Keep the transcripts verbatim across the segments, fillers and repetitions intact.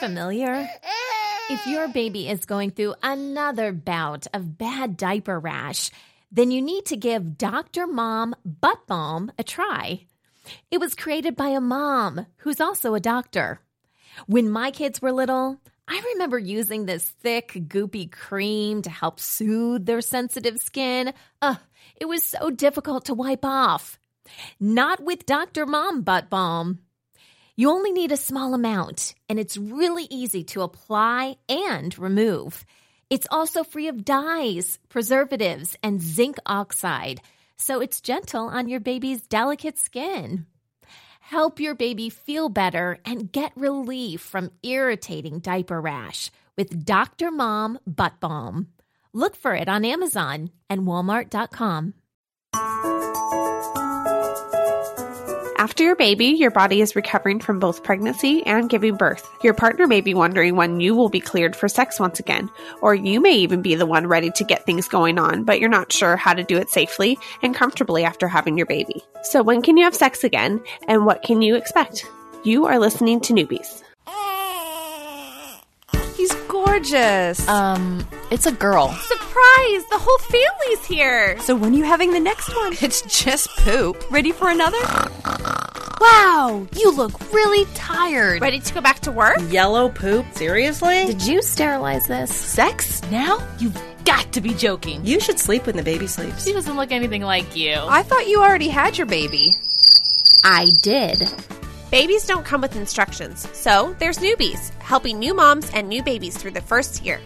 Familiar? If your baby is going through another bout of bad diaper rash, then you need to give Doctor Mom Butt Balm a try. It was created by a mom who's also a doctor. When my kids were little, I remember using this thick, goopy cream to help soothe their sensitive skin. Ugh, it was so difficult to wipe off. Not with Doctor Mom Butt Balm. You only need a small amount, and it's really easy to apply and remove. It's also free of dyes, preservatives, and zinc oxide, so it's gentle on your baby's delicate skin. Help your baby feel better and get relief from irritating diaper rash with Doctor Mom Butt Balm. Look for it on Amazon and Walmart dot com. After your baby, your body is recovering from both pregnancy and giving birth. Your partner may be wondering when you will be cleared for sex once again, or you may even be the one ready to get things going on, but you're not sure how to do it safely and comfortably after having your baby. So when can you have sex again, and what can you expect? You are listening to Newbies. He's gorgeous. Um, it's a girl. Surprise! The whole family's here. So when are you having the next one? It's just poop. Ready for another? Wow, you look really tired. Ready to go back to work? Yellow poop? Seriously? Did you sterilize this? Sex? Now? You've got to be joking. You should sleep when the baby sleeps. She doesn't look anything like you. I thought you already had your baby. I did. Babies don't come with instructions, so there's Newbies, helping new moms and new babies through the first year.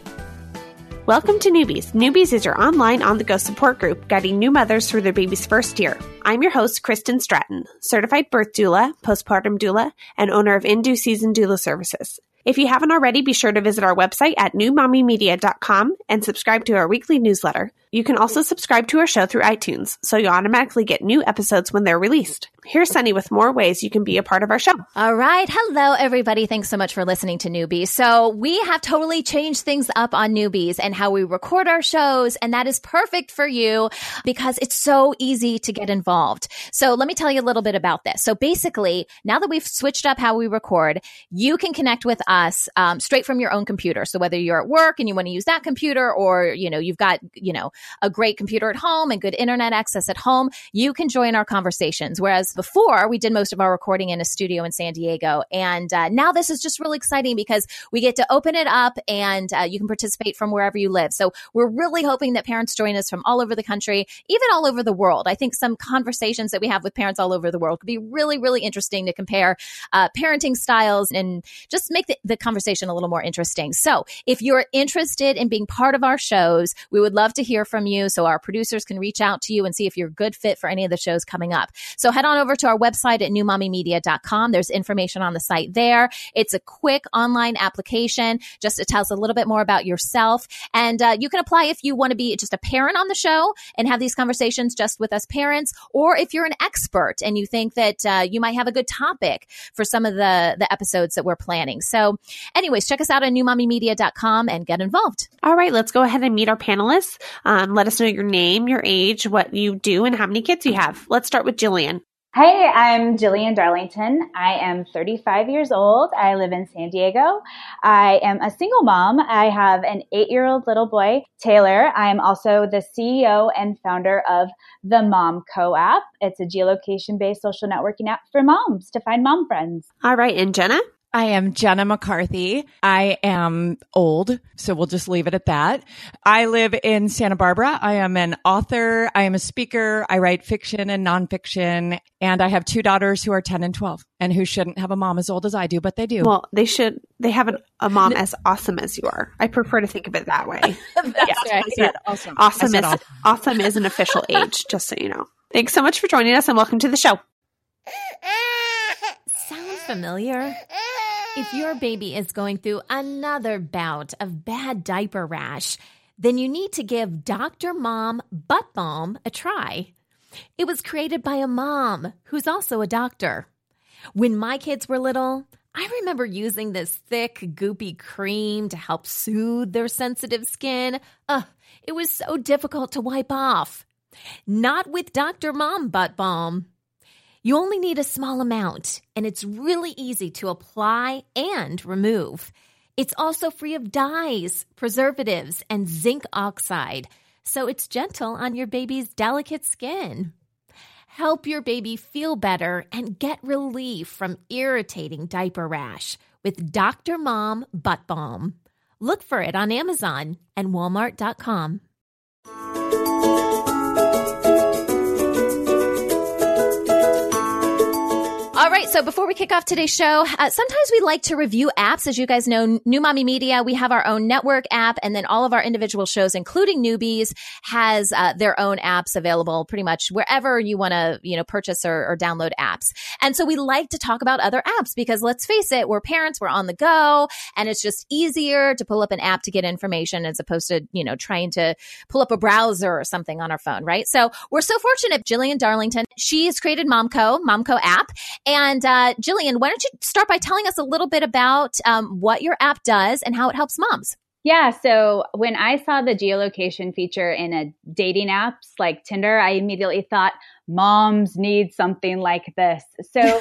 Welcome to Newbies. Newbies is your online on-the-go support group guiding new mothers through their baby's first year. I'm your host, Kristen Stratton, certified birth doula, postpartum doula, and owner of In-Due Season Doula Services. If you haven't already, be sure to visit our website at new mommy media dot com and subscribe to our weekly newsletter. You can also subscribe to our show through iTunes, so you automatically get new episodes when they're released. Here's Sunny with more ways you can be a part of our show. All right. Hello, everybody. Thanks so much for listening to Newbies. So we have totally changed things up on Newbies and how we record our shows, and that is perfect for you because it's so easy to get involved. So let me tell you a little bit about this. So basically, now that we've switched up how we record, you can connect with us um, straight from your own computer. So whether you're at work and you want to use that computer, or, you know, you've got, you know, a great computer at home and good internet access at home, you can join our conversations. Whereas before, we did most of our recording in a studio in San Diego. And uh, now this is just really exciting because we get to open it up and uh, you can participate from wherever you live. So we're really hoping that parents join us from all over the country, even all over the world. I think some conversations that we have with parents all over the world could be really, really interesting to compare uh, parenting styles and just make the, the conversation a little more interesting. So if you're interested in being part of our shows, we would love to hear from you so our producers can reach out to you and see if you're a good fit for any of the shows coming up. So head on over to our website at new mommy media dot com. There's information on the site there. It's a quick online application. Just it tells a little bit more about yourself. And uh, you can apply if you want to be just a parent on the show and have these conversations just with us parents, or if you're an expert and you think that uh, you might have a good topic for some of the, the episodes that we're planning. So anyways, check us out at new mommy media dot com and get involved. All right, let's go ahead and meet our panelists. Um, let us know your name, your age, what you do, and how many kids you have. Let's start with Jillian. Hey, I'm Jillian Darlington. I am thirty-five years old. I live in San Diego. I am a single mom. I have an eight-year-old little boy, Taylor. I am also the C E O and founder of the Mom Co-app. It's a geolocation-based social networking app for moms to find mom friends. All right, and Jenna? I am Jenna McCarthy. I am old, so we'll just leave it at that. I live in Santa Barbara. I am an author. I am a speaker. I write fiction and nonfiction. And I have two daughters who are ten and twelve and who shouldn't have a mom as old as I do, but they do. Well, they should. They have an, a mom as awesome as you are. I prefer to think of it that way. That's right. I said awesome. Awesome, I said is, awesome. awesome is an official age, just so you know. Thanks so much for joining us and welcome to the show. Sounds familiar? If your baby is going through another bout of bad diaper rash, then you need to give Doctor Mom Butt Balm a try. It was created by a mom who's also a doctor. When my kids were little, I remember using this thick, goopy cream to help soothe their sensitive skin. Ugh, it was so difficult to wipe off. Not with Doctor Mom Butt Balm. You only need a small amount, and it's really easy to apply and remove. It's also free of dyes, preservatives, and zinc oxide, so it's gentle on your baby's delicate skin. Help your baby feel better and get relief from irritating diaper rash with Doctor Mom Butt Balm. Look for it on Amazon and Walmart dot com. All right, so before we kick off today's show, uh, sometimes we like to review apps. As you guys know, New Mommy Media, we have our own network app, and then all of our individual shows, including Newbies, has uh, their own apps available pretty much wherever you want to, you know, purchase or, or download apps. And so we like to talk about other apps because let's face it, we're parents, we're on the go, and it's just easier to pull up an app to get information as opposed to, you know, trying to pull up a browser or something on our phone, right? So we're so fortunate. Jillian Darlington, she has created Momco, Momco app. And uh, Jillian, why don't you start by telling us a little bit about um, what your app does and how it helps moms? Yeah, so when I saw the geolocation feature in a dating apps like Tinder, I immediately thought moms need something like this. So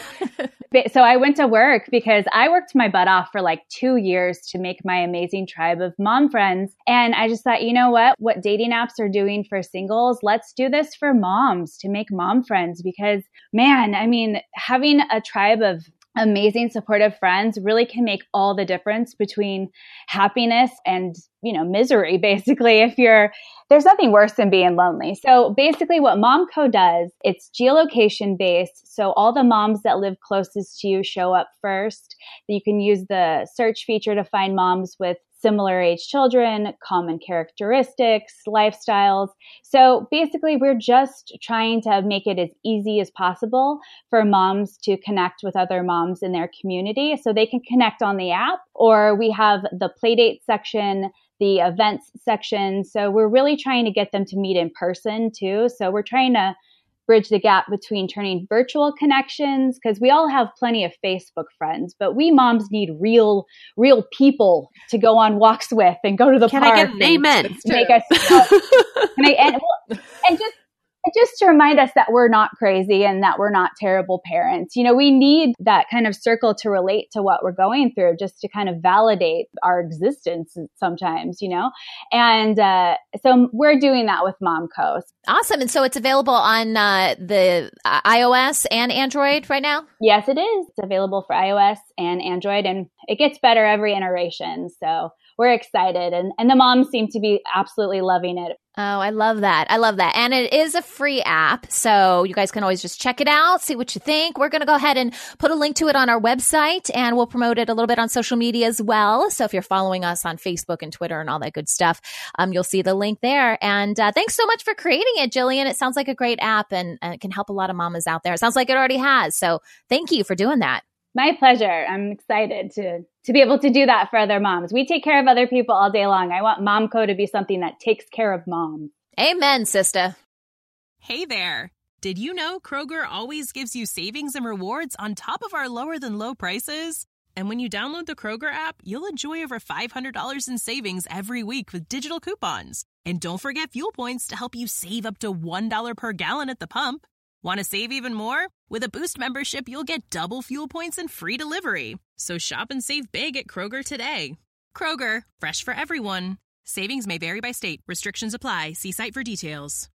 so I went to work because I worked my butt off for like two years to make my amazing tribe of mom friends. And I just thought, you know what, what dating apps are doing for singles, let's do this for moms to make mom friends because, man, I mean, having a tribe of amazing supportive friends really can make all the difference between happiness and, you know, misery, basically, if you're, there's nothing worse than being lonely. So basically what Momco does, it's geolocation based. So all the moms that live closest to you show up first. You can use the search feature to find moms with similar age children, common characteristics, lifestyles. So basically, we're just trying to make it as easy as possible for moms to connect with other moms in their community so they can connect on the app, or we have the Playdate section, the events section. So we're really trying to get them to meet in person too. So we're trying to bridge the gap between turning virtual connections, because we all have plenty of Facebook friends, but we moms need real, real people to go on walks with and go to the Can park. I get an amen? Make us, uh, and, I, and, well, and just just to remind us that we're not crazy and that we're not terrible parents. You know, we need that kind of circle to relate to what we're going through, just to kind of validate our existence sometimes, you know? And uh, so we're doing that with Momco. Awesome. And so it's available on uh, the uh, iOS and Android right now? Yes, it is. It's available for iOS and Android, and it gets better every iteration. So we're excited. And, and the moms seem to be absolutely loving it. Oh, I love that. I love that. And it is a free app. So you guys can always just check it out, see what you think. We're going to go ahead and put a link to it on our website, and we'll promote it a little bit on social media as well. So if you're following us on Facebook and Twitter and all that good stuff, um, you'll see the link there. And uh, thanks so much for creating it, Jillian. It sounds like a great app, and, and it can help a lot of mamas out there. It sounds like it already has. So thank you for doing that. My pleasure. I'm excited to to be able to do that for other moms. We take care of other people all day long. I want Momco to be something that takes care of moms. Amen, sister. Hey there. Did you know Kroger always gives you savings and rewards on top of our lower than low prices? And when you download the Kroger app, you'll enjoy over five hundred dollars in savings every week with digital coupons. And don't forget fuel points to help you save up to one dollar per gallon at the pump. Want to save even more? With a Boost membership, you'll get double fuel points and free delivery. So shop and save big at Kroger today. Kroger, fresh for everyone. Savings may vary by state. Restrictions apply. See site for details.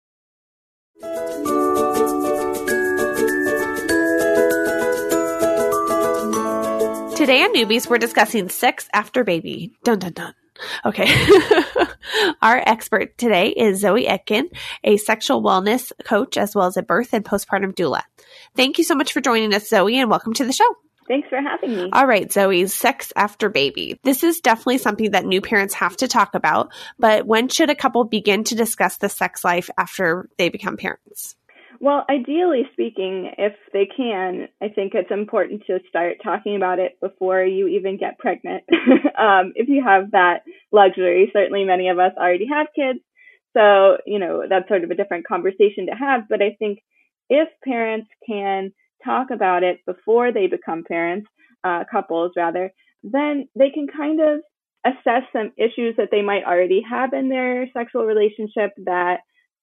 Today on Newbies, we're discussing sex after baby. Dun, dun, dun. Okay. Our expert today is Zoe Etkin, a sexual wellness coach, as well as a birth and postpartum doula. Thank you so much for joining us, Zoe, and welcome to the show. Thanks for having me. All right, Zoe, sex after baby. This is definitely something that new parents have to talk about, but when should a couple begin to discuss the sex life after they become parents? Well, ideally speaking, if they can, I think it's important to start talking about it before you even get pregnant. um, if you have that luxury, certainly many of us already have kids. So, you know, that's sort of a different conversation to have. But I think if parents can talk about it before they become parents, uh, couples rather, then they can kind of assess some issues that they might already have in their sexual relationship that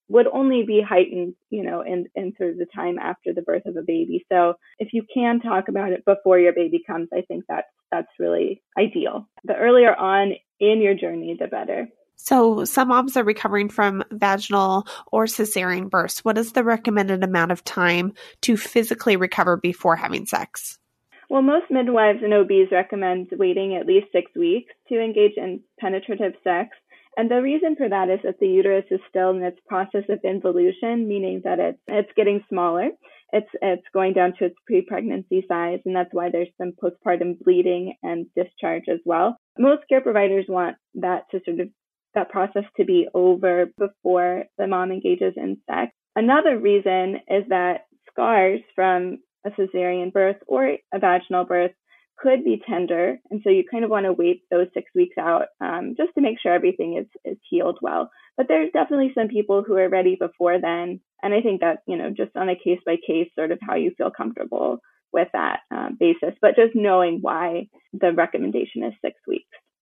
would only be heightened, you know, in, in sort of the time after the birth of a baby. So if you can talk about it before your baby comes, I think that's, that's really ideal. The earlier on in your journey, the better. So some moms are recovering from vaginal or cesarean births. What is the recommended amount of time to physically recover before having sex? Well, most midwives and O Bs recommend waiting at least six weeks to engage in penetrative sex. And the reason for that is that the uterus is still in its process of involution, meaning that it's it's getting smaller. It's it's going down to its pre-pregnancy size, and that's why there's some postpartum bleeding and discharge as well. Most care providers want that to sort of that process to be over before the mom engages in sex. Another reason is that scars from a cesarean birth or a vaginal birth could be tender. And so you kind of want to wait those six weeks out um, just to make sure everything is, is healed well. But there's definitely some people who are ready before then. And I think that, you know, just on a case by case, sort of how you feel comfortable with that uh, basis, but just knowing why the recommendation is six weeks.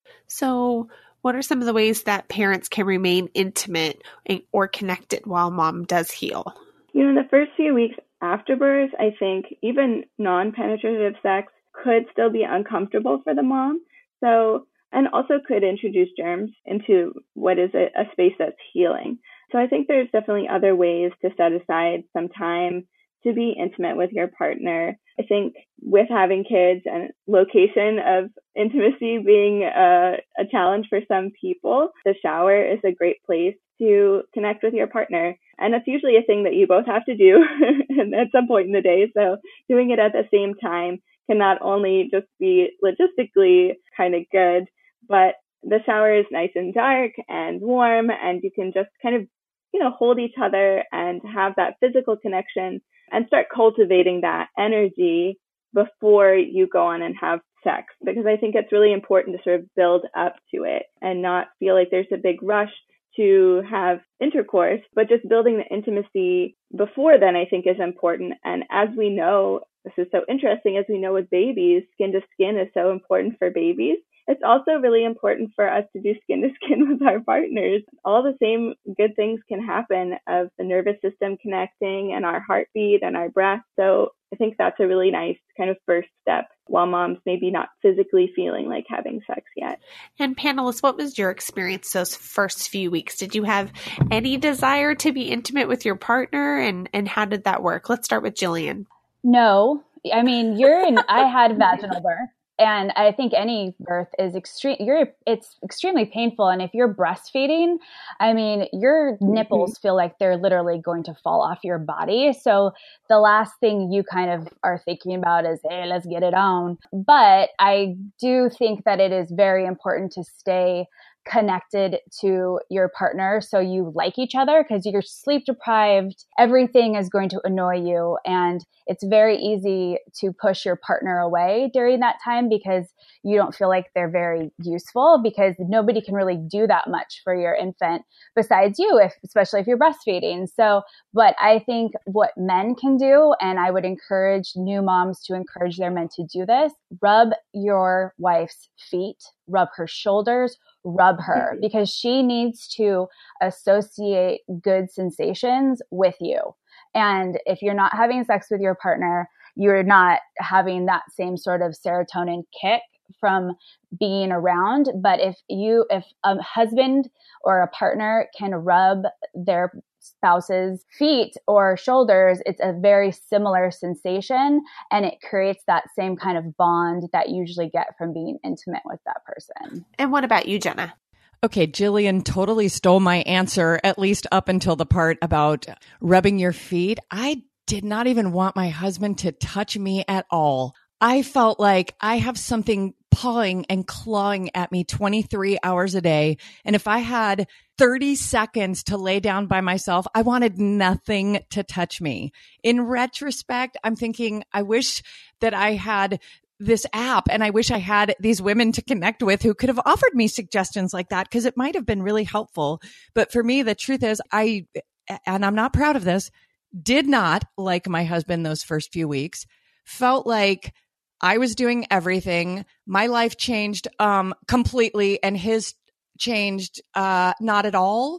So what are some of the ways that parents can remain intimate or connected while mom does heal? You know, in the first few weeks after birth, I think even non-penetrative sex could still be uncomfortable for the mom. So, and also could introduce germs into what is a, a space that's healing. So I think there's definitely other ways to set aside some time to be intimate with your partner. I think with having kids and location of intimacy being a, a challenge for some people, the shower is a great place to connect with your partner. And it's usually a thing that you both have to do at some point in the day. So doing it at the same time can not only just be logistically kind of good, but the shower is nice and dark and warm, and you can just kind of, you know, hold each other and have that physical connection and start cultivating that energy before you go on and have sex. Because I think it's really important to sort of build up to it and not feel like there's a big rush to have intercourse, but just building the intimacy before then, I think, is important. And as we know, this is so interesting, as we know with babies, skin to skin is so important for babies. It's also really important for us to do skin to skin with our partners. All the same good things can happen of the nervous system connecting and our heartbeat and our breath. So I think that's a really nice kind of first step while mom's maybe not physically feeling like having sex yet. And panelists, what was your experience those first few weeks? Did you have any desire to be intimate with your partner? And, and how did that work? Let's start with Jillian. No, I mean, you're in, I had vaginal birth. And I think any birth is extreme. You're, it's extremely painful. And if you're breastfeeding, I mean, your nipples mm-hmm. feel like they're literally going to fall off your body. So the last thing you kind of are thinking about is, hey, let's get it on. But I do think that it is very important to stay connected to your partner so you like each other, because you're sleep deprived. Everything is going to annoy you, and it's very easy to push your partner away during that time because you don't feel like they're very useful, because nobody can really do that much for your infant besides you, if especially if you're breastfeeding. So, but I think what men can do, and I would encourage new moms to encourage their men to do this, rub your wife's feet, rub her shoulders, rub her, because she needs to associate good sensations with you. And if you're not having sex with your partner, you're not having that same sort of serotonin kick from being around. But if you, if a husband or a partner can rub their spouse's feet or shoulders, it's a very similar sensation, and it creates that same kind of bond that you usually get from being intimate with that person. And what about you, Jenna? Okay, Jillian totally stole my answer, at least up until the part about rubbing your feet. I did not even want my husband to touch me at all. I felt like I have something pawing and clawing at me twenty-three hours a day. And if I had thirty seconds to lay down by myself, I wanted nothing to touch me. In retrospect, I'm thinking, I wish that I had this app, and I wish I had these women to connect with who could have offered me suggestions like that, because it might have been really helpful. But for me, the truth is, I, and I'm not proud of this, did not like my husband those first few weeks, felt like I was doing everything. My life changed um, completely, and his changed uh, not at all.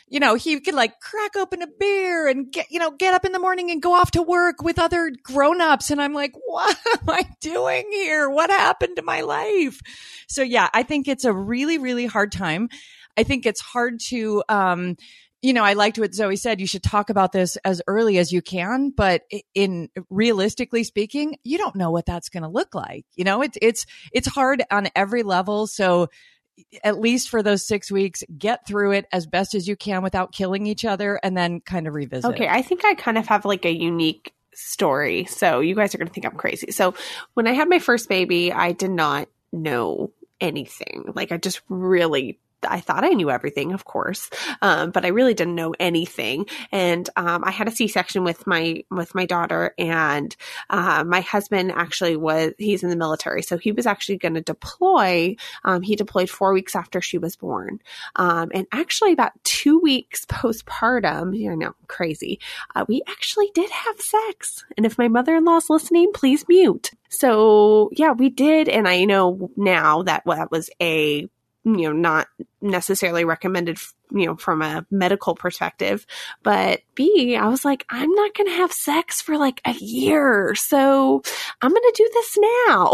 you know, he could like crack open a beer and get, you know, get up in the morning and go off to work with other grownups. And I'm like, what am I doing here? What happened to my life? So yeah, I think it's a really, really hard time. I think it's hard to, um, you know, I liked what Zoe said. You should talk about this as early as you can, but in realistically speaking, you don't know what that's going to look like. You know, it's, it's, it's hard on every level. So at least for those six weeks, get through it as best as you can without killing each other and then kind of revisit. Okay. I think I kind of have like a unique story. So you guys are going to think I'm crazy. So when I had my first baby, I did not know anything. Like I just really I thought I knew everything, of course, um, but I really didn't know anything. And um, I had a C-section with my with my daughter, and uh, my husband actually was he's in the military, so he was actually going to deploy. Um, he deployed four weeks after she was born, um, and actually about two weeks postpartum. You know, crazy. Uh, we actually did have sex, and if my mother-in-law's listening, please mute. So yeah, we did, and I know now that well, that was a you know, not necessarily recommended, you know, from a medical perspective, but B, I was like, I'm not going to have sex for like a year. So I'm going to do this now.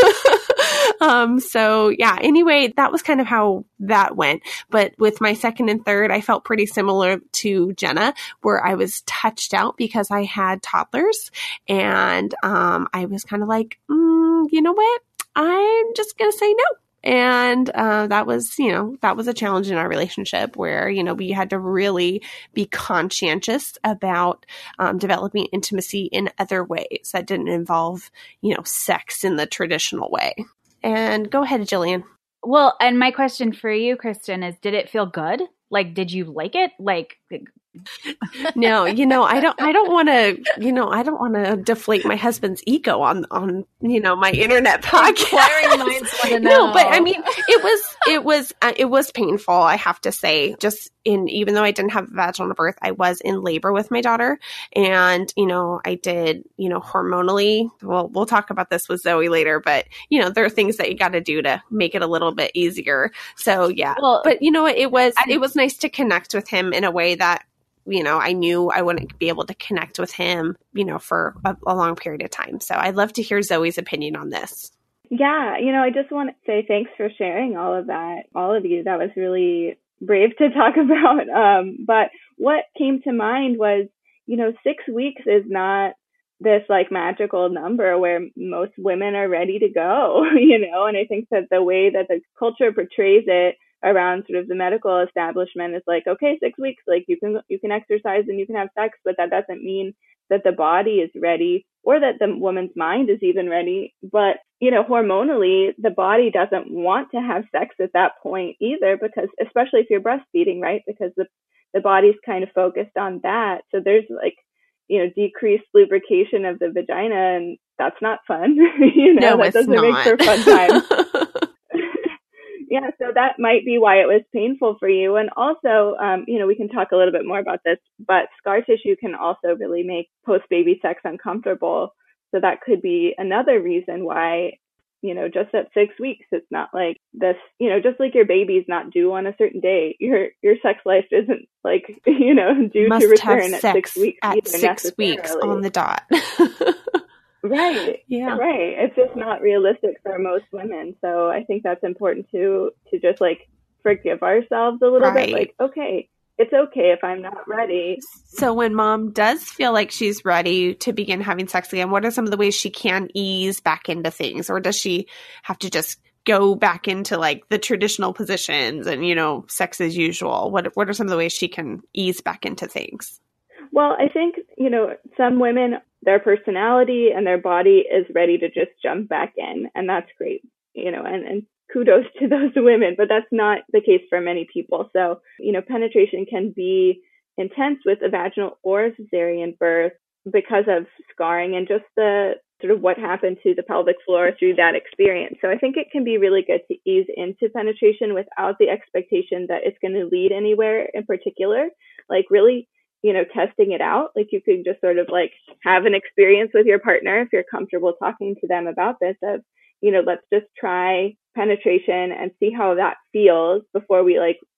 um, so yeah, anyway, that was kind of how that went. But with my second and third, I felt pretty similar to Jenna, where I was touched out because I had toddlers, and, um, I was kind of like, mm, you know what? I'm just going to say no. And uh, that was, you know, that was a challenge in our relationship where, you know, we had to really be conscientious about um, developing intimacy in other ways that didn't involve, you know, sex in the traditional way. And go ahead, Jillian. Well, and my question for you, Kristen, is did it feel good? Like, did you like it? Like, no, you know, I don't, I don't want to, you know, I don't want to deflate my husband's ego on, on, you know, my internet podcast. No, but I mean, it was, it was, uh, it was painful. I have to say, just in, even though I didn't have vaginal birth, I was in labor with my daughter, and, you know, I did, you know, hormonally, well, we'll talk about this with Zoe later, but, you know, there are things that you got to do to make it a little bit easier. So yeah, well, but you know what, it was, I, it was nice to connect with him in a way that, you know, I knew I wouldn't be able to connect with him, you know, for a, a long period of time. So I'd love to hear Zoe's opinion on this. Yeah, you know, I just want to say thanks for sharing all of that, all of you. That was really brave to talk about. Um, but what came to mind was, you know, six weeks is not this like magical number where most women are ready to go, you know, and I think that the way that the culture portrays it around sort of the medical establishment is like, okay, six weeks, like you can, you can exercise and you can have sex, but that doesn't mean that the body is ready or that the woman's mind is even ready. But, you know, hormonally, the body doesn't want to have sex at that point either, because especially if you're breastfeeding, right? Because the, the body's kind of focused on that. So there's like, you know, decreased lubrication of the vagina, and that's not fun. you know, no, that doesn't not. make for fun time. Yeah, so that might be why it was painful for you. And also, um, you know, we can talk a little bit more about this, but scar tissue can also really make post-baby sex uncomfortable. So that could be another reason why, you know, just at six weeks, it's not like this, you know, just like your baby's not due on a certain day, your your sex life isn't like, you know, due Must to return have at six weeks. At six weeks on the dot. Right. Yeah. Right. It's just not realistic for most women. So I think that's important to to just like forgive ourselves a little right. bit. Like, okay, it's okay if I'm not ready. So when mom does feel like she's ready to begin having sex again, what are some of the ways she can ease back into things? Or does she have to just go back into like the traditional positions and, you know, sex as usual? What what are some of the ways she can ease back into things? Well, I think, you know, some women, their personality and their body is ready to just jump back in. And that's great, you know, and, and kudos to those women, but that's not the case for many people. So, you know, penetration can be intense with a vaginal or a cesarean birth because of scarring and just the sort of what happened to the pelvic floor through that experience. So I think it can be really good to ease into penetration without the expectation that it's going to lead anywhere in particular, like really, you know, testing it out. Like you could just sort of like have an experience with your partner if you're comfortable talking to them about this of, you know, let's just try penetration and see how that feels before we like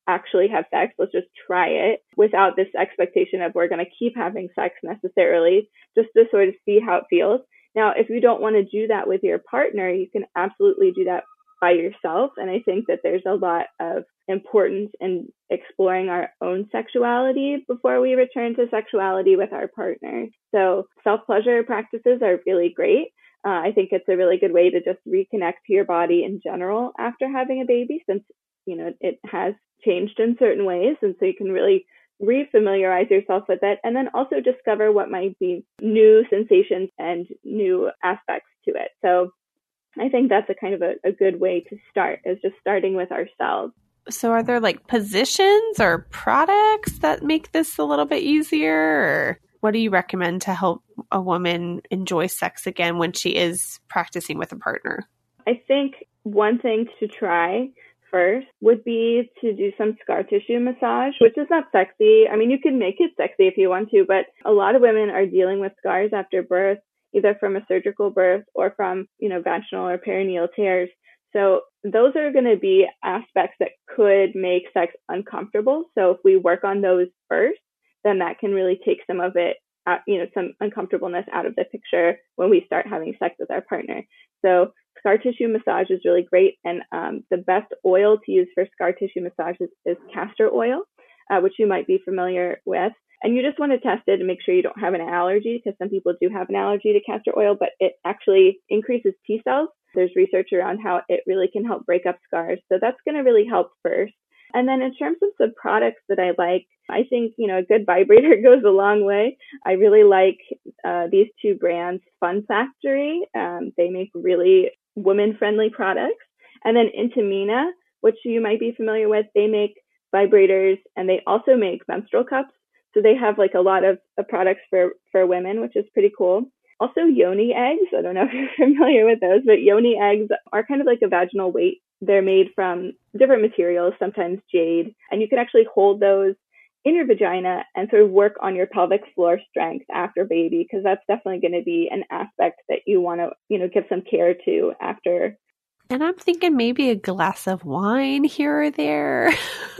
actually have sex. Let's just try it without this expectation of we're going to keep having sex necessarily, just to sort of see how it feels. Now, if you don't want to do that with your partner, you can absolutely do that by yourself. And I think that there's a lot of importance in exploring our own sexuality before we return to sexuality with our partner. So self-pleasure practices are really great. Uh, I think it's a really good way to just reconnect to your body in general after having a baby, since, you know, it has changed in certain ways. And so you can really refamiliarize yourself with it, and then also discover what might be new sensations and new aspects to it. So I think that's a kind of a, a good way to start, is just starting with ourselves. So are there like positions or products that make this a little bit easier? Or what do you recommend to help a woman enjoy sex again when she is practicing with a partner? I think one thing to try first would be to do some scar tissue massage, which is not sexy. I mean, you can make it sexy if you want to, but a lot of women are dealing with scars after birth, either from a surgical birth or from, you know, vaginal or perineal tears. So those are going to be aspects that could make sex uncomfortable. So if we work on those first, then that can really take some of it out, you know, some uncomfortableness out of the picture when we start having sex with our partner. So scar tissue massage is really great. And um, the best oil to use for scar tissue massage is, is castor oil, uh, which you might be familiar with. And you just want to test it and make sure you don't have an allergy, because some people do have an allergy to castor oil, but it actually increases T cells. There's research around how it really can help break up scars. So that's going to really help first. And then in terms of the products that I like, I think, you know, a good vibrator goes a long way. I really like uh, these two brands, Fun Factory. Um, they make really women-friendly products. And then Intimina, which you might be familiar with, they make vibrators, and they also make menstrual cups. So they have like a lot of uh, products for, for women, which is pretty cool. Also yoni eggs. I don't know if you're familiar with those, but yoni eggs are kind of like a vaginal weight. They're made from different materials, sometimes jade, and you can actually hold those in your vagina and sort of work on your pelvic floor strength after baby, because that's definitely going to be an aspect that you want to, you know, give some care to after. And I'm thinking maybe a glass of wine here or there,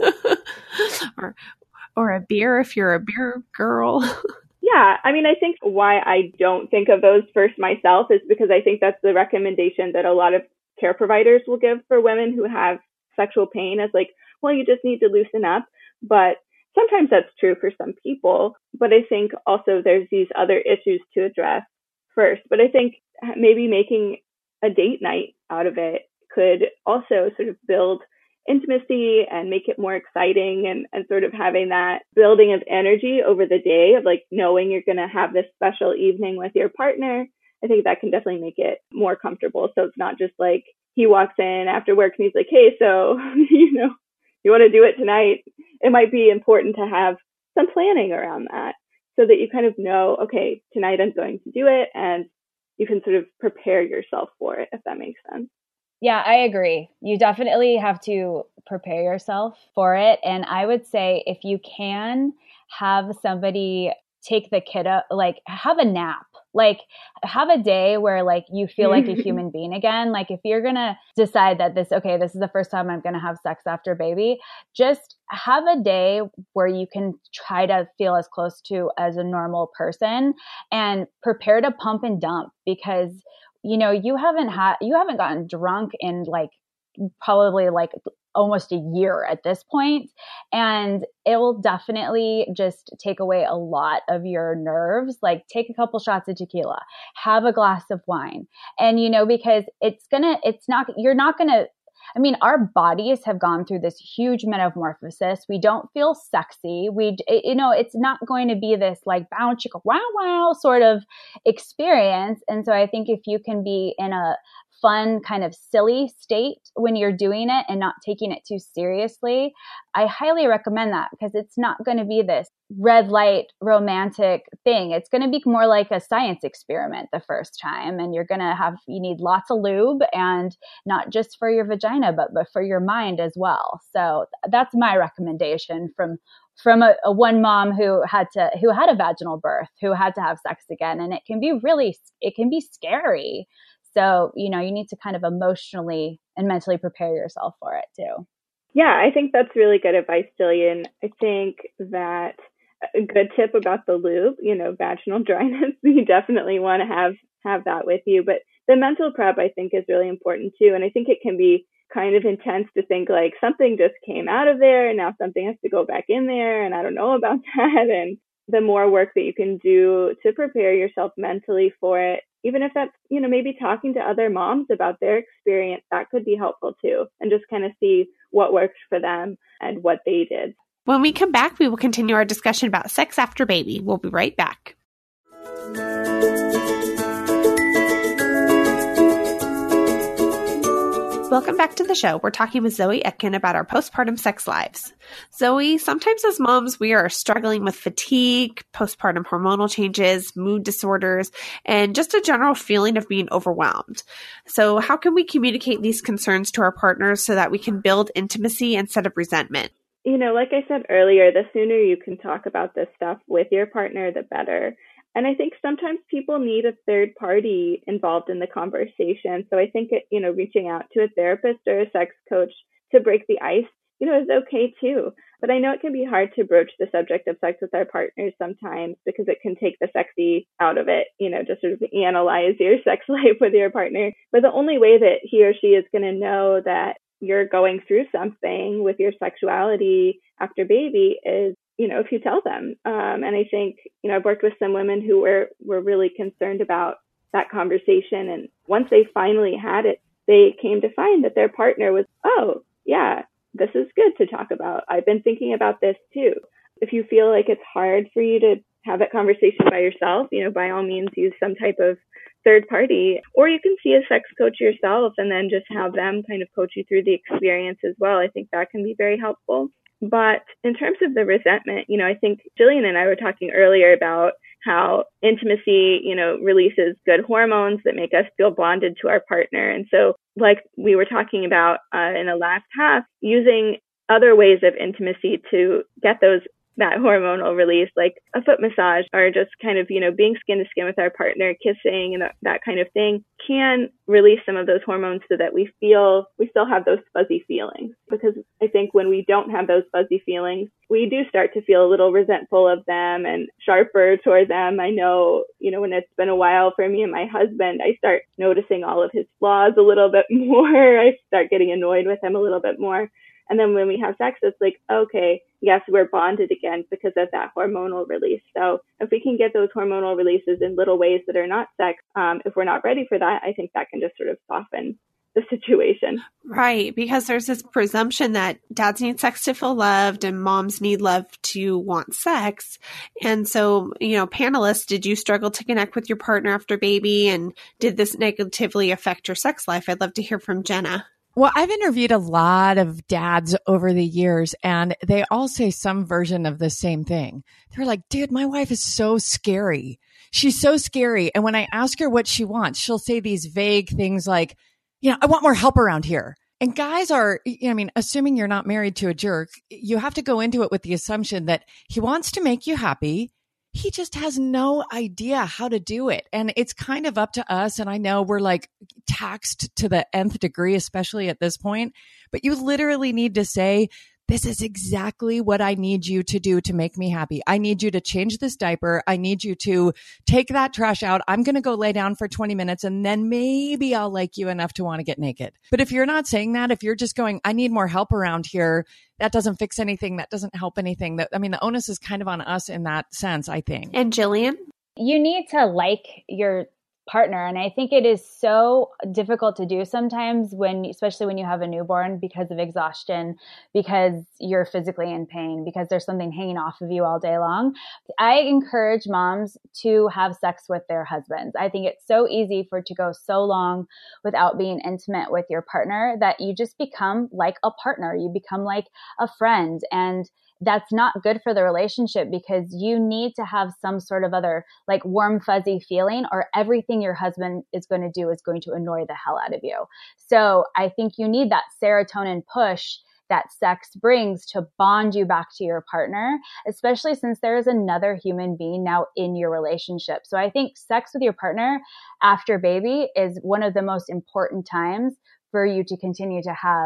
or or a beer if you're a beer girl. Yeah, I mean, I think why I don't think of those first myself is because I think that's the recommendation that a lot of care providers will give for women who have sexual pain, as like, well, you just need to loosen up. But sometimes that's true for some people. But I think also there's these other issues to address first. But I think maybe making a date night out of it could also sort of build intimacy and make it more exciting, and, and sort of having that building of energy over the day of like knowing you're going to have this special evening with your partner. I think that can definitely make it more comfortable. So it's not just like he walks in after work and he's like, hey, so, you know, you want to do it tonight? It might be important to have some planning around that so that you kind of know, okay, tonight I'm going to do it, and you can sort of prepare yourself for it, if that makes sense. Yeah, I agree. You definitely have to prepare yourself for it. And I would say if you can have somebody take the kid up, like have a nap, like have a day where like you feel like a human being again. Like if you're going to decide that this, okay, this is the first time I'm going to have sex after baby, just have a day where you can try to feel as close to as a normal person, and prepare to pump and dump, because you know, you haven't had, you haven't gotten drunk in like probably like almost a year at this point. And it will definitely just take away a lot of your nerves. Like take a couple shots of tequila, have a glass of wine. And, you know, because it's gonna, it's not, you're not gonna, I mean, our bodies have gone through this huge metamorphosis. We don't feel sexy. We, you know, it's not going to be this like bow chicka wow wow sort of experience. And so I think if you can be in a fun kind of silly state when you're doing it and not taking it too seriously, I highly recommend that, because it's not going to be this red light romantic thing. It's going to be more like a science experiment the first time. And you're going to have, you need lots of lube, and not just for your vagina, but, but for your mind as well. So that's my recommendation from from a, a one mom who had to, who had a vaginal birth, who had to have sex again. And it can be really, it can be scary. So, you know, you need to kind of emotionally and mentally prepare yourself for it too. Yeah, I think that's really good advice, Jillian. I think that a good tip about the lube, you know, vaginal dryness, you definitely want to have, have that with you. But the mental prep, I think, is really important too. And I think it can be kind of intense to think like something just came out of there and now something has to go back in there. And I don't know about that. And the more work that you can do to prepare yourself mentally for it, even if that's, you know, maybe talking to other moms about their experience, that could be helpful too. And just kind of see what works for them and what they did. When we come back, we will continue our discussion about sex after baby. We'll be right back. Welcome back to the show. We're talking with Zoe Etkin about our postpartum sex lives. Zoe, sometimes as moms, we are struggling with fatigue, postpartum hormonal changes, mood disorders, and just a general feeling of being overwhelmed. So how can we communicate these concerns to our partners so that we can build intimacy instead of resentment? You know, like I said earlier, the sooner you can talk about this stuff with your partner, the better. And I think sometimes people need a third party involved in the conversation. So I think, it, you know, reaching out to a therapist or a sex coach to break the ice, you know, is okay too. But I know it can be hard to broach the subject of sex with our partners sometimes because it can take the sexy out of it, you know, just sort of analyze your sex life with your partner. But the only way that he or she is going to know that you're going through something with your sexuality after baby is, you know, if you tell them. Um, and I think, you know, I've worked with some women who were, were really concerned about that conversation. And once they finally had it, they came to find that their partner was, oh, yeah, this is good to talk about. I've been thinking about this too. If you feel like it's hard for you to have that conversation by yourself, you know, by all means, use some type of third party, or you can see a sex coach yourself and then just have them kind of coach you through the experience as well. I think that can be very helpful. But in terms of the resentment, you know, I think Jillian and I were talking earlier about how intimacy, you know, releases good hormones that make us feel bonded to our partner. And so like we were talking about uh, in the last half, using other ways of intimacy to get those that hormonal release, like a foot massage or just kind of, you know, being skin to skin with our partner, kissing and that, that kind of thing can release some of those hormones so that we feel, we still have those fuzzy feelings. Because I think when we don't have those fuzzy feelings, we do start to feel a little resentful of them and sharper toward them. I know, you know, when it's been a while for me and my husband, I start noticing all of his flaws a little bit more. I start getting annoyed with him a little bit more. And then when we have sex, it's like, okay, yes, we're bonded again because of that hormonal release. So if we can get those hormonal releases in little ways that are not sex, um, if we're not ready for that, I think that can just sort of soften the situation. Right. Because there's this presumption that dads need sex to feel loved and moms need love to want sex. And so, you know, panelists, did you struggle to connect with your partner after baby? And did this negatively affect your sex life? I'd love to hear from Jenna. Well, I've interviewed a lot of dads over the years, and they all say some version of the same thing. They're like, dude, my wife is so scary. She's so scary. And when I ask her what she wants, she'll say these vague things like, you know, I want more help around here. And guys are, I mean, assuming you're not married to a jerk, you have to go into it with the assumption that he wants to make you happy. He just has no idea how to do it. And it's kind of up to us. And I know we're like taxed to the nth degree, especially at this point, but you literally need to say, this is exactly what I need you to do to make me happy. I need you to change this diaper. I need you to take that trash out. I'm going to go lay down for twenty minutes and then maybe I'll like you enough to want to get naked. But if you're not saying that, if you're just going, I need more help around here, that doesn't fix anything. That doesn't help anything. That, I mean, the onus is kind of on us in that sense, I think. And Jillian? You need to like your partner. And I think it is so difficult to do sometimes when, especially when you have a newborn, because of exhaustion, because you're physically in pain, because there's something hanging off of you all day long. I encourage moms to have sex with their husbands. I think it's so easy for it to go so long without being intimate with your partner that you just become like a partner. You become like a friend. And that's not good for the relationship because you need to have some sort of other like warm, fuzzy feeling, or everything your husband is going to do is going to annoy the hell out of you. So I think you need that serotonin push that sex brings to bond you back to your partner, especially since there is another human being now in your relationship. So I think sex with your partner after baby is one of the most important times for you to continue to have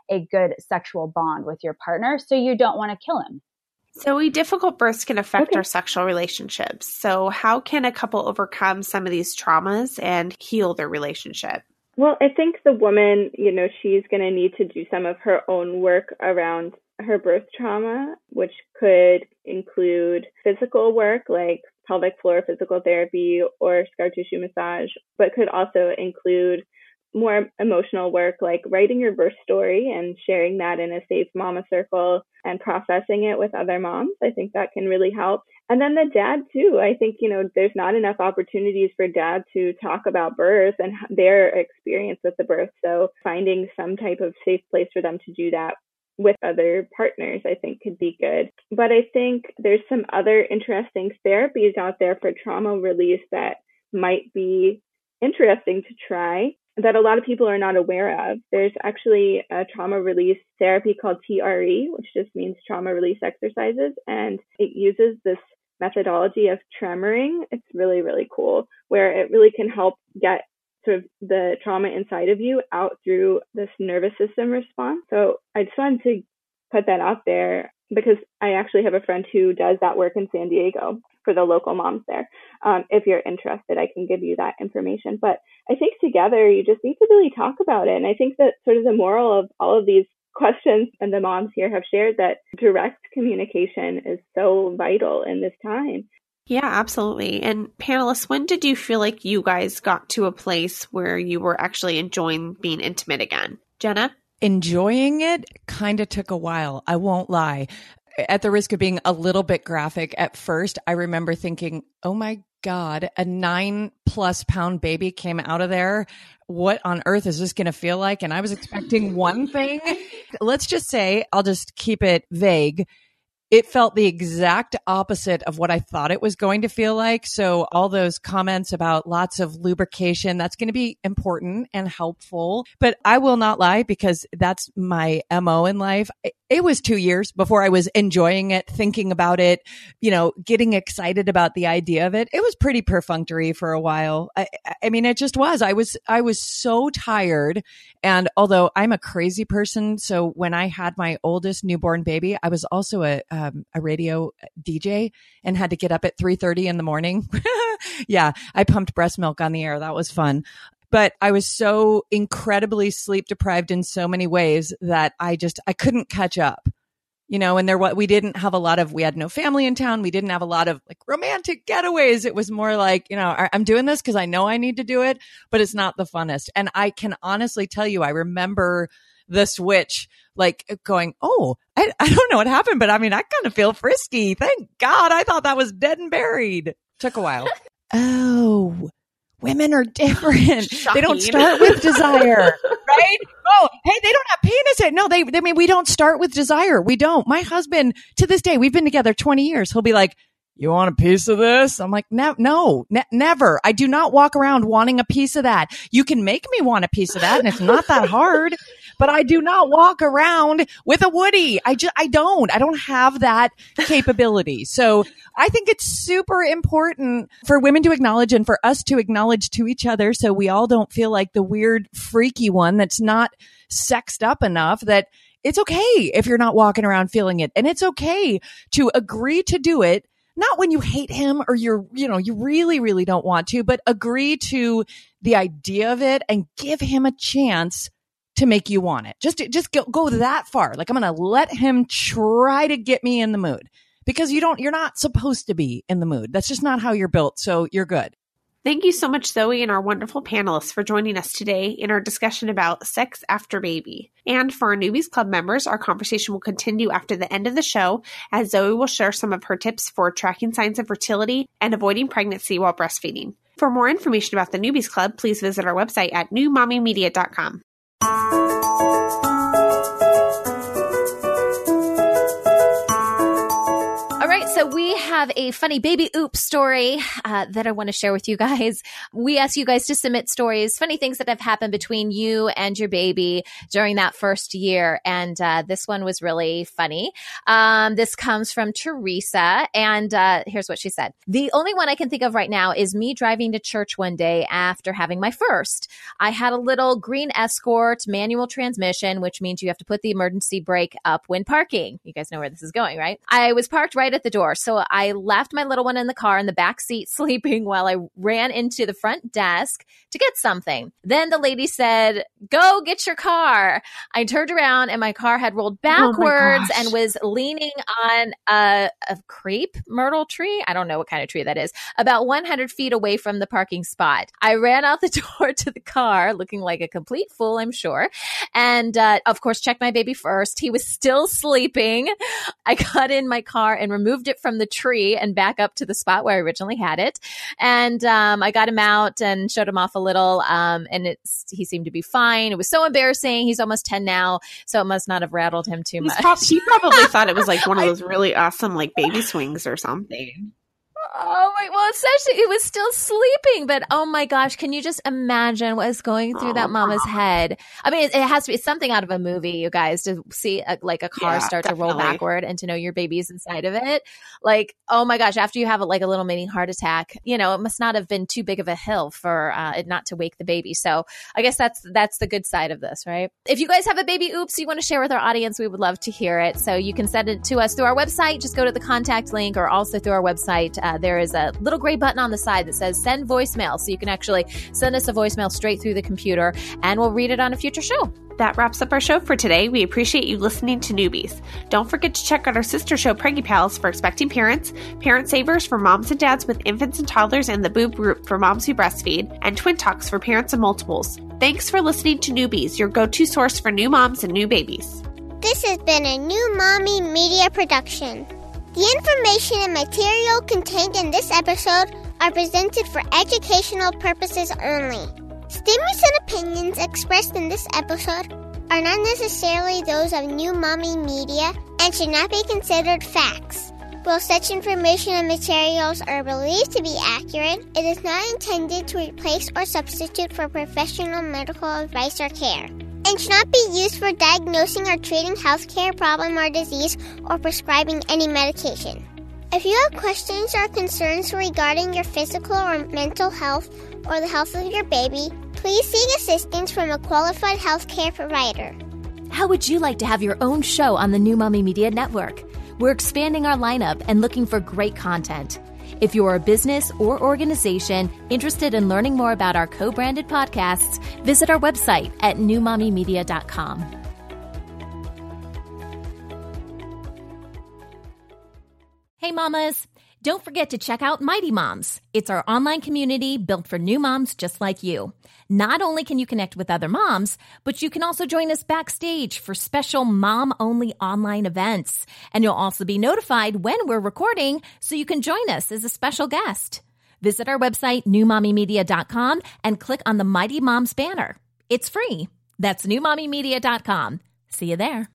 a good sexual bond with your partner. So you don't want to kill him. Zoe, difficult births can affect Okay. our sexual relationships. So how can a couple overcome some of these traumas and heal their relationship? Well, I think the woman, you know, she's going to need to do some of her own work around her birth trauma, which could include physical work like pelvic floor physical therapy or scar tissue massage, but could also include more emotional work like writing your birth story and sharing that in a safe mama circle and processing it with other moms. I think that can really help. And then the dad too. I think, you know, there's not enough opportunities for dad to talk about birth and their experience with the birth. So finding some type of safe place for them to do that with other partners, I think could be good. But I think there's some other interesting therapies out there for trauma release that might be interesting to try that a lot of people are not aware of. There's actually a trauma release therapy called T R E, which just means trauma release exercises. And it uses this methodology of tremoring. It's really, really cool, where it really can help get sort of the trauma inside of you out through this nervous system response. So I just wanted to put that out there because I actually have a friend who does that work in San Diego for the local moms there. Um, if you're interested, I can give you that information. But I think together, you just need to really talk about it. And I think that sort of the moral of all of these questions and the moms here have shared that direct communication is so vital in this time. Yeah, absolutely. And panelists, when did you feel like you guys got to a place where you were actually enjoying being intimate again? Jenna? Enjoying it kind of took a while. I won't lie. At the risk of being a little bit graphic, at first, I remember thinking, oh my God, a nine plus pound baby came out of there. What on earth is this going to feel like? And I was expecting one thing. Let's just say, I'll just keep it vague. It felt the exact opposite of what I thought it was going to feel like. So all those comments about lots of lubrication, that's going to be important and helpful. But I will not lie, because that's my M O in life. It was two years before I was enjoying it, thinking about it, you know, getting excited about the idea of it. It was pretty perfunctory for a while. I, I mean, it just was. I was, I was so tired. And although I'm a crazy person, so when I had my oldest newborn baby, I was also a, um, a radio D J and had to get up at three thirty in the morning. Yeah. I pumped breast milk on the air. That was fun. But I was so incredibly sleep deprived in so many ways that I just, I couldn't catch up, you know, and there, what we didn't have a lot of, we had no family in town. We didn't have a lot of like romantic getaways. It was more like, you know, I'm doing this because I know I need to do it, but it's not the funnest. And I can honestly tell you, I remember the switch, like going, oh, I, I don't know what happened, but I mean, I kind of feel frisky. Thank God. I thought that was dead and buried. Took a while. Oh, women are different. Shocking. They don't start with desire, right? Oh, hey, they don't have penis. No, they, I mean, we don't start with desire. We don't. My husband, to this day, we've been together twenty years. He'll be like, you want a piece of this? I'm like, no, no, ne- never. I do not walk around wanting a piece of that. You can make me want a piece of that, and it's not that hard, but I do not walk around with a Woody. I just, I don't, I don't have that capability. So I think it's super important for women to acknowledge and for us to acknowledge to each other, so we all don't feel like the weird, freaky one that's not sexed up enough, that it's okay if you're not walking around feeling it. And it's okay to agree to do it. Not when you hate him or you're, you know, you really, really don't want to, but agree to the idea of it and give him a chance to make you want it. Just, just go, go that far. Like, I'm going to let him try to get me in the mood, because you don't, you're not supposed to be in the mood. That's just not how you're built. So you're good. Thank you so much, Zoe, and our wonderful panelists for joining us today in our discussion about sex after baby. And for our Newbies Club members, our conversation will continue after the end of the show, as Zoe will share some of her tips for tracking signs of fertility and avoiding pregnancy while breastfeeding. For more information about the Newbies Club, please visit our website at new mommy media dot com. All right, so we have a funny baby oops story uh, that I want to share with you guys. We ask you guys to submit stories, funny things that have happened between you and your baby during that first year. And uh, this one was really funny. Um, this comes from Teresa. And uh, here's what she said. The only one I can think of right now is me driving to church one day after having my first. I had a little green Escort manual transmission, which means you have to put the emergency brake up when parking. You guys know where this is going, right? I was parked right at the door. So I left my little one in the car in the back seat sleeping while I ran into the front desk to get something. Then the lady said, go get your car. I turned around and my car had rolled backwards oh and was leaning on a, a crepe myrtle tree. I don't know what kind of tree that is, about one hundred feet away from the parking spot. I ran out the door to the car looking like a complete fool, I'm sure. And uh, of course, checked my baby first. He was still sleeping. I got in my car and removed it from the tree and back up to the spot where I originally had it. And um, I got him out and showed him off a little. Um, and it's, he seemed to be fine. It was so embarrassing. He's almost ten now, so it must not have rattled him too He's much. Prob- he probably thought it was like one of those really awesome like baby swings or something. Oh my, well, essentially it was still sleeping, but oh my gosh, can you just imagine what was going through that mama's head? I mean, it, it has to be something out of a movie, you guys, to see a, like a car Yeah, start definitely. to roll backward and to know your baby's inside of it. Like, oh my gosh, after you have a, like a little mini heart attack, you know, it must not have been too big of a hill for uh, it not to wake the baby. So I guess that's, that's the good side of this, right? If you guys have a baby oops you want to share with our audience, we would love to hear it. So you can send it to us through our website. Just go to the contact link, or also through our website. Uh, there is a little gray button on the side that says send voicemail. So you can actually send us a voicemail straight through the computer and we'll read it on a future show. That wraps up our show for today. We appreciate you listening to Newbies. Don't forget to check out our sister show, Preggy Pals, for expecting parents, Parent Savers for moms and dads with infants and toddlers, and the Boob Group for moms who breastfeed, and Twin Talks for parents of multiples. Thanks for listening to Newbies, your go-to source for new moms and new babies. This has been a New Mommy Media production. The information and material contained in this episode are presented for educational purposes only. Statements and opinions expressed in this episode are not necessarily those of New Mommy Media and should not be considered facts. While such information and materials are believed to be accurate, it is not intended to replace or substitute for professional medical advice or care, and should not be used for diagnosing or treating healthcare problem or disease or prescribing any medication. If you have questions or concerns regarding your physical or mental health or the health of your baby, please seek assistance from a qualified healthcare provider. How would you like to have your own show on the New Mommy Media Network? We're expanding our lineup and looking for great content. If you're a business or organization interested in learning more about our co-branded podcasts, visit our website at new mommy media dot com. Hey mamas, don't forget to check out Mighty Moms. It's our online community built for new moms just like you. Not only can you connect with other moms, but you can also join us backstage for special mom-only online events. And you'll also be notified when we're recording, so you can join us as a special guest. Visit our website, new mommy media dot com, and click on the Mighty Moms banner. It's free. That's new mommy media dot com. See you there.